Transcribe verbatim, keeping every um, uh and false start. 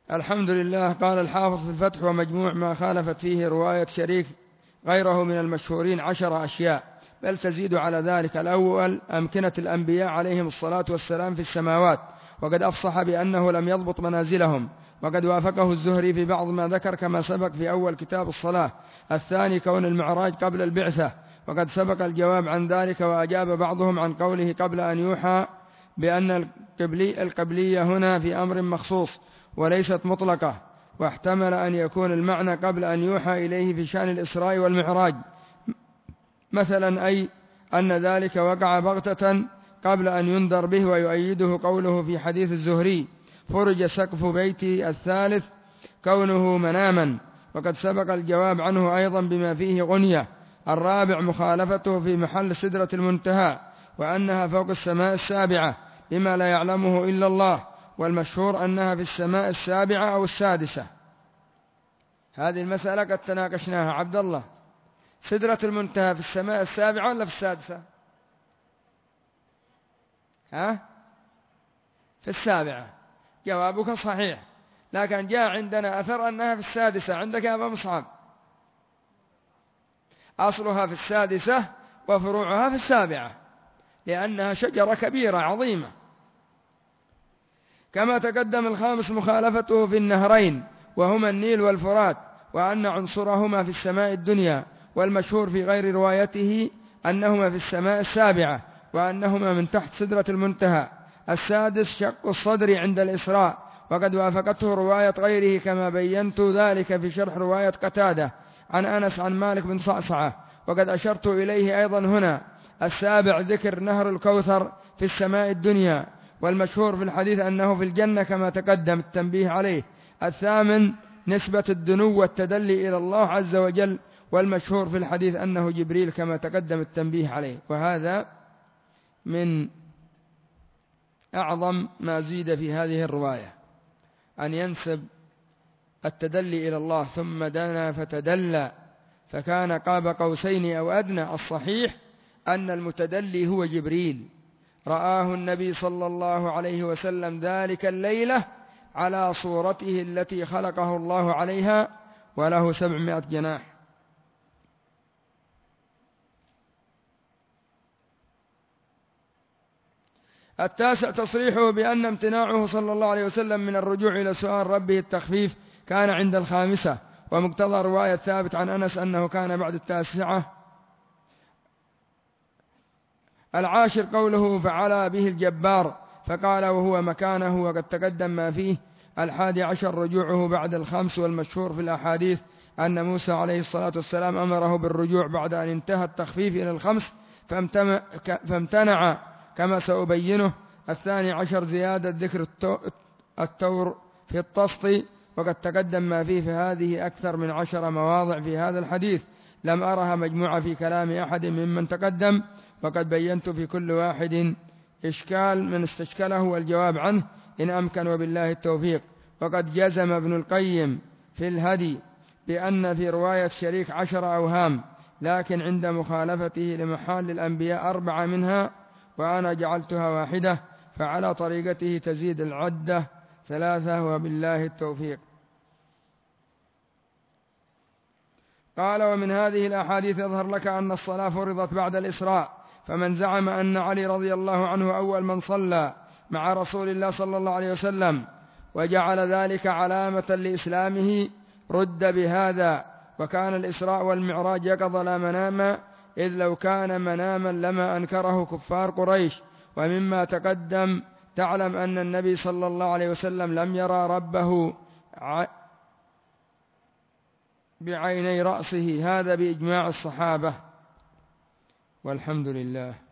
الحمد لله. قال الحافظ في الفتح: ومجموع ما خالفت فيه رواية شريك غيره من المشهورين عشر أشياء، بل تزيد على ذلك. الأول: أمكنة الأنبياء عليهم الصلاة والسلام في السماوات، وقد أفصح بأنه لم يضبط منازلهم، وقد وافقه الزهري في بعض ما ذكر كما سبق في أول كتاب الصلاة. الثاني: كون المعراج قبل البعثة، وقد سبق الجواب عن ذلك، وأجاب بعضهم عن قوله قبل أن يوحى بأن القبلي القبلية هنا في أمر مخصوص وليست مطلقة، واحتمل أن يكون المعنى قبل أن يوحى إليه في شأن الإسراء والمعراج مثلا، أي أن ذلك وقع بغتة قبل أن ينذر به. ويؤيده قوله في حديث الزهري: فرج سقف بيتي الثالث كونه مناما، وقد سبق الجواب عنه أيضا بما فيه غنية. الرابع: مخالفته في محل سدرة المنتهى، وأنها فوق السماء السابعة بما لا يعلمه إلا الله، والمشهور أنها في السماء السابعة أو السادسة. هذه المسألة قد تناقشناها. عبد الله، سدرة المنتهى في السماء السابعة ولا في السادسة؟ ها؟ في السابعة. جوابك صحيح، لكن جاء عندنا أثر أنها في السادسة. عندك يا أبا مصعب؟ أصلها في السادسة وفروعها في السابعة، لأنها شجرة كبيرة عظيمة. كما تقدم. الخامس: مخالفته في النهرين وهما النيل والفرات، وأن عنصرهما في السماء الدنيا، والمشهور في غير روايته أنهما في السماء السابعة، وأنهما من تحت سدرة المنتهى. السادس: شق الصدر عند الإسراء، وقد وافقته رواية غيره كما بينت ذلك في شرح رواية قتادة عن أنس عن مالك بن صعصعة، وقد أشرت إليه أيضا هنا. السابع: ذكر نهر الكوثر في السماء الدنيا، والمشهور في الحديث أنه في الجنة كما تقدم التنبيه عليه. الثامن: نسبة الدنو والتدلي إلى الله عز وجل، والمشهور في الحديث أنه جبريل كما تقدم التنبيه عليه. وهذا من أعظم ما زيد في هذه الرواية، أن ينسب التدلي إلى الله ثم دنا فتدلى فكان قاب قوسين أو أدنى. الصحيح أن المتدلي هو جبريل، رآه النبي صلى الله عليه وسلم ذلك الليلة على صورته التي خلقه الله عليها، وله سبعمائة جناح. التاسع: تصريحه بأن امتناعه صلى الله عليه وسلم من الرجوع إلى سؤال ربه التخفيف كان عند الخامسة، ومقتضى رواية ثابت عن أنس أنه كان بعد التاسعة. العاشر: قوله فعلى به الجبار فقال وهو مكانه، وقد تقدم ما فيه. الحادي عشر: رجوعه بعد الخمس، والمشهور في الأحاديث أن موسى عليه الصلاة والسلام أمره بالرجوع بعد أن انتهى التخفيف إلى الخمس فامتنع كما سأبينه. الثاني عشر: زيادة ذكر التور في التسطي، وقد تقدم ما فيه. في هذه أكثر من عشر مواضع في هذا الحديث لم أرها مجموعة في كلام أحد ممن تقدم، وقد بينت في كل واحد إشكال من استشكله والجواب عنه إن أمكن، وبالله التوفيق. وقد جزم ابن القيم في الهدي بأن في رواية شريك عشر أوهام، لكن عند مخالفته لمحال الأنبياء أربعة منها، وأنا جعلتها واحدة، فعلى طريقته تزيد العدة ثلاثة، وبالله التوفيق. قال: ومن هذه الأحاديث يظهر لك أن الصلاة فرضت بعد الإسراء، فمن زعم أن علي رضي الله عنه أول من صلى مع رسول الله صلى الله عليه وسلم وجعل ذلك علامة لإسلامه رد بهذا، وكان الإسراء والمعراج يقظة لا مناما، إذ لو كان مناما لما أنكره كفار قريش. ومما تقدم تعلم أن النبي صلى الله عليه وسلم لم يرى ربه بعيني رأسه، هذا بإجماع الصحابة، والحمد لله.